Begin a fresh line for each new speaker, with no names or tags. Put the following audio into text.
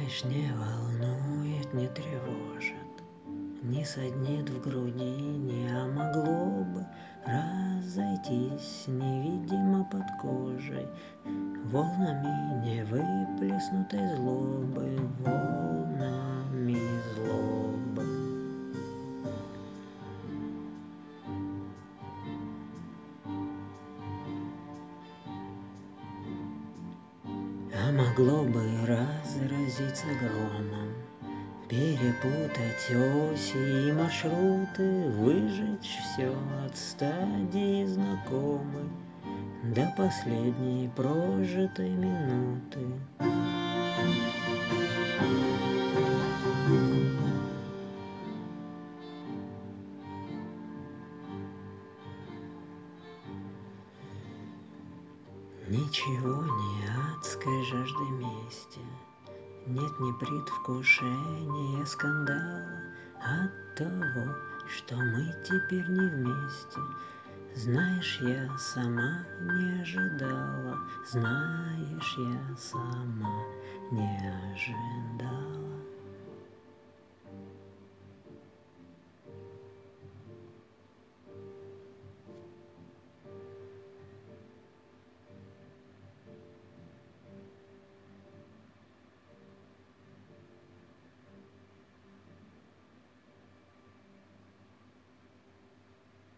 Знаешь, не волнует, не тревожит, не саднит в грудине, а могло бы разойтись невидимо под кожей, волнами не выплеснутой злобы, волнами злобы. А могло бы разразиться громом, перепутать оси и маршруты, выжечь все от стадии знакомой до последней прожитой минуты. Ничего не адской жажды мести, нет ни предвкушения скандала от того, что мы теперь не вместе. Знаешь, я сама не ожидала, знаешь, я сама не ожидала.